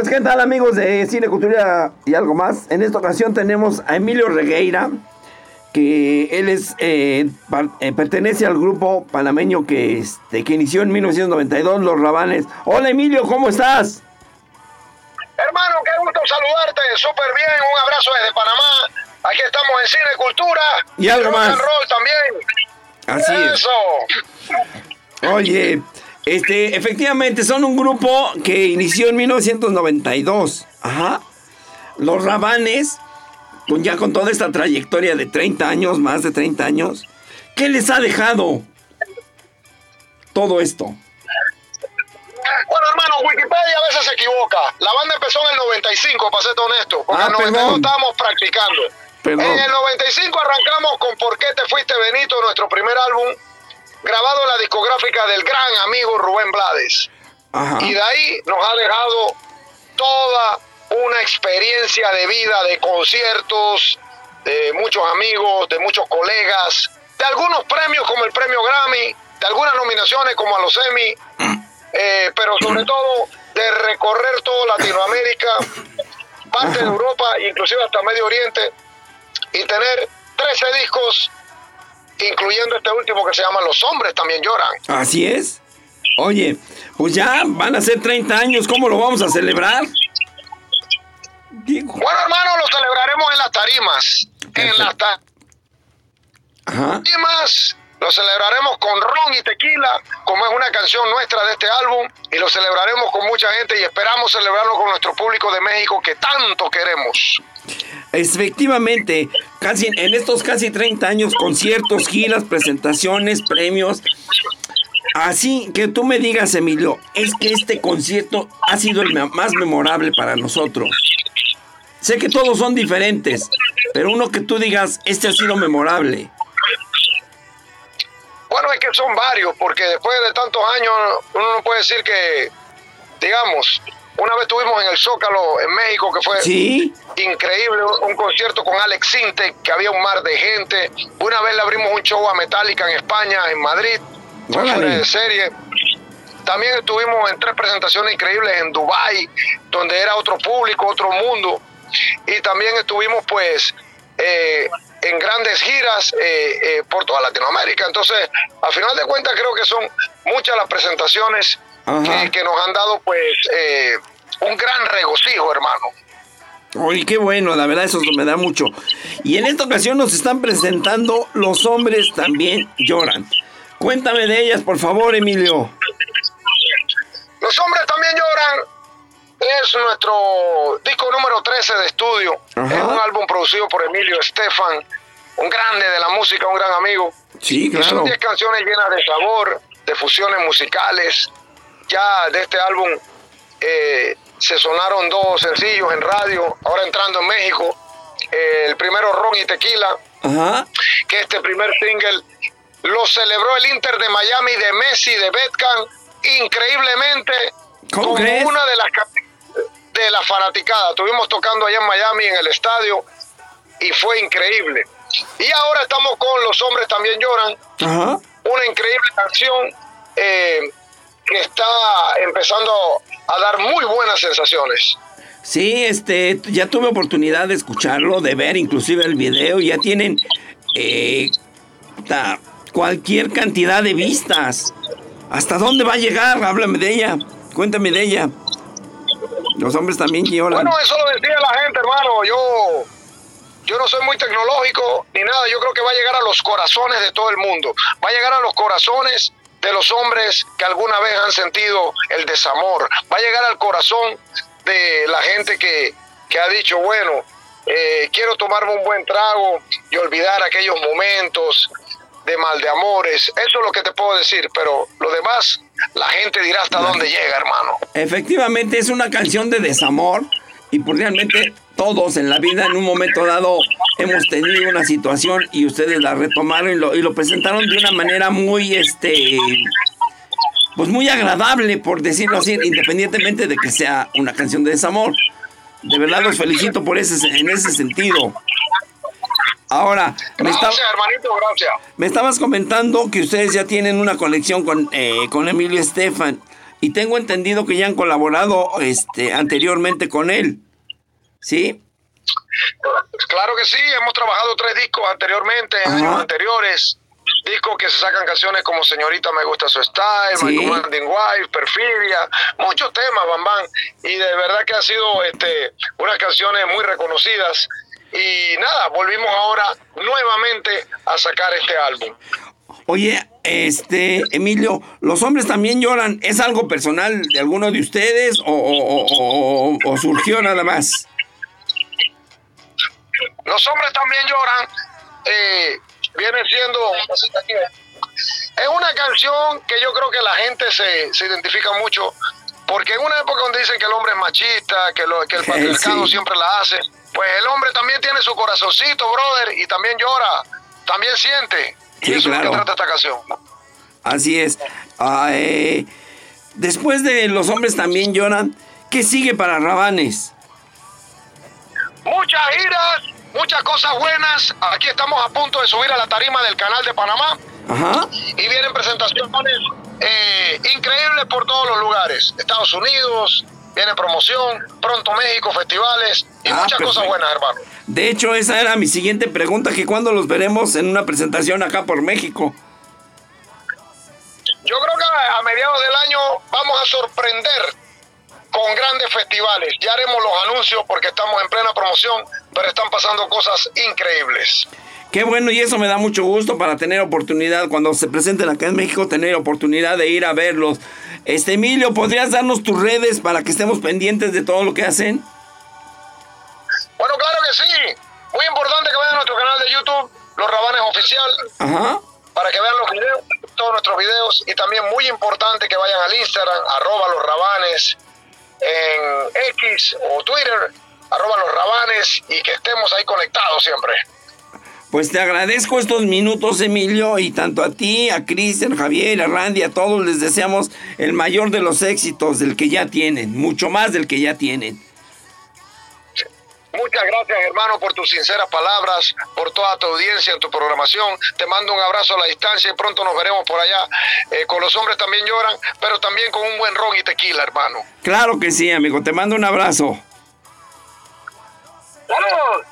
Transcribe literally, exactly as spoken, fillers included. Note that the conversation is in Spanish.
Pues, ¿qué tal, amigos de Cine, Cultura y algo más? En esta ocasión tenemos a Emilio Regueira, que él es eh, par, eh, pertenece al grupo panameño que, este, que inició en mil novecientos noventa y dos, Los Rabanes. Hola, Emilio, ¿cómo estás? Hermano, qué gusto saludarte, súper bien, un abrazo desde Panamá. Aquí estamos en Cine, Cultura y algo más. Rock and roll también. Así Eso. es. Oye, este, efectivamente son un grupo que inició en mil novecientos noventa y dos. Ajá. Los Rabanes, con ya con toda esta trayectoria de treinta años, más de treinta años, ¿qué les ha dejado todo esto? Bueno, hermano, Wikipedia a veces se equivoca. La banda empezó en el noventa y cinco, para ser honesto, porque Ah, en el noventa y dos perdón. estábamos practicando. Perdón. En el noventa y cinco arrancamos con ¿Por qué te fuiste, Benito?, nuestro primer álbum, grabado en la discográfica del gran amigo Rubén Blades. Ajá. Y de ahí nos ha dejado toda una experiencia de vida, de conciertos, de muchos amigos, de muchos colegas, de algunos premios como el premio Grammy, de algunas nominaciones como a los Emmy, eh, pero sobre todo de recorrer toda Latinoamérica, parte de Europa, inclusive hasta Medio Oriente, y tener trece discos, incluyendo este último que se llama Los Hombres También Lloran. Así es. Oye, pues ya van a ser treinta años, ¿cómo lo vamos a celebrar? Digo. Bueno, hermano, lo celebraremos en las tarimas. Perfecto. En las ta- Ajá. tarimas lo celebraremos con ron y tequila, como es una canción nuestra de este álbum, y lo celebraremos con mucha gente y esperamos celebrarlo con nuestro público de México que tanto queremos. Efectivamente, casi en estos casi treinta años, conciertos, giras, presentaciones, premios. Así que tú me digas, Emilio, es que este concierto ha sido el más memorable para nosotros. Sé que todos son diferentes, pero uno que tú digas, este ha sido memorable. Bueno, es que son varios, porque después de tantos años uno no puede decir que, digamos, una vez estuvimos en el Zócalo en México, que fue ¿Sí? increíble, un concierto con Alex Sintek, que había un mar de gente. Una vez le abrimos un show a Metallica en España, en Madrid, fue Órale. fuera de serie. También estuvimos en tres presentaciones increíbles en Dubái, donde era otro público, otro mundo. Y también estuvimos, pues, eh, en grandes giras eh, eh, por toda Latinoamérica. Entonces, al final de cuentas, creo que son muchas las presentaciones que, que nos han dado, pues, eh, un gran regocijo, hermano. Oye, qué bueno, la verdad eso me da mucho. Y en esta ocasión nos están presentando Los Hombres También Lloran. Cuéntame de ellas, por favor, Emilio. Los Hombres También Lloran es nuestro disco número trece de estudio. Ajá. Es un álbum producido por Emilio Estefan, un grande de la música, un gran amigo. Sí, Y son claro. diez canciones llenas de sabor, de fusiones musicales. Ya de este álbum eh, se sonaron dos sencillos en radio, ahora entrando en México. Eh, el primero, Ron y Tequila, Ajá. que este primer single lo celebró el Inter de Miami de Messi, de Beckham, increíblemente, ¿Cómo como crees? una de las de la fanaticada. Estuvimos tocando allá en Miami en el estadio y fue increíble. Y ahora estamos con Los Hombres También Lloran, Ajá. una increíble canción eh, que está empezando a dar muy buenas sensaciones. Sí, este, ya tuve oportunidad de escucharlo, de ver inclusive el video. Ya tienen eh, ta- cualquier cantidad de vistas. ¿Hasta dónde va a llegar? Háblame de ella. Cuéntame de ella. Los Hombres También Lloran. Bueno, eso lo decía la gente, hermano. Yo, yo no soy muy tecnológico ni nada. Yo creo que va a llegar a los corazones de todo el mundo. Va a llegar a los corazones de los hombres que alguna vez han sentido el desamor. Va a llegar al corazón de la gente que, que ha dicho, bueno, eh, quiero tomarme un buen trago y olvidar aquellos momentos de mal de amores. Eso es lo que te puedo decir, pero lo demás, la gente dirá hasta dónde llega, hermano. Efectivamente es una canción de desamor y pues realmente todos en la vida en un momento dado hemos tenido una situación y ustedes la retomaron y lo, y lo presentaron de una manera muy este pues muy agradable, por decirlo así, independientemente de que sea una canción de desamor. De verdad los felicito por ese en ese sentido. Ahora, me, Gracias, está, hermanito, gracias. me estabas comentando que ustedes ya tienen una conexión con, eh, con Emilio Estefan. y tengo entendido que ya han colaborado este, anteriormente con él, ¿sí? Claro que sí, hemos trabajado tres discos anteriormente, en años anteriores, discos que se sacan canciones como Señorita Me Gusta Su Style, Sí. My Commanding Wife, Perfidia, muchos temas, Bambán, y de verdad que ha sido este, unas canciones muy reconocidas, y nada, volvimos ahora nuevamente a sacar este álbum. Oye, este, Emilio, ¿los hombres también lloran? ¿Es algo personal de alguno de ustedes o, o, o, o, o surgió nada más? Los hombres también lloran, eh, viene siendo, es una canción que yo creo que la gente se, se identifica mucho, porque en una época donde dicen que el hombre es machista, que, lo, que el patriarcado Sí. siempre la hace, pues el hombre también tiene su corazoncito, brother, y también llora, también siente. Sí, y eso claro. es lo que trata esta canción. Así es. Ah, eh, después de Los hombres también lloran, ¿qué sigue para Rabanes? Muchas giras, muchas cosas buenas. Aquí estamos a punto de subir a la tarima del Canal de Panamá. Ajá. Y vienen presentaciones eh, increíbles por todos los lugares. Estados Unidos, viene promoción, pronto México, festivales y Ah, muchas perfecto. cosas buenas, hermano. De hecho, esa era mi siguiente pregunta, que cuándo los veremos en una presentación acá por México. Yo creo que a mediados del año vamos a sorprender con grandes festivales. Ya haremos los anuncios porque estamos en plena promoción, pero están pasando cosas increíbles. Qué bueno, y eso me da mucho gusto para tener oportunidad, cuando se presenten acá en México, tener oportunidad de ir a verlos. Este, Emilio, ¿podrías darnos tus redes para que estemos pendientes de todo lo que hacen? Bueno, claro que sí. Muy importante que vayan a nuestro canal de YouTube, Los Rabanes Oficial, Ajá. para que vean los videos, todos nuestros videos. Y también muy importante que vayan al Instagram, arroba Los Rabanes, en X o Twitter, arroba Los Rabanes, y que estemos ahí conectados siempre. Pues te agradezco estos minutos, Emilio, y tanto a ti, a Cristian, Javier, a Randy, a todos les deseamos el mayor de los éxitos del que ya tienen, mucho más del que ya tienen. Muchas gracias, hermano, por tus sinceras palabras, por toda tu audiencia en tu programación. Te mando un abrazo a la distancia y pronto nos veremos por allá. Eh, con Los hombres también lloran, pero también con un buen ron y tequila, hermano. Claro que sí, amigo, te mando un abrazo. ¡Saludos!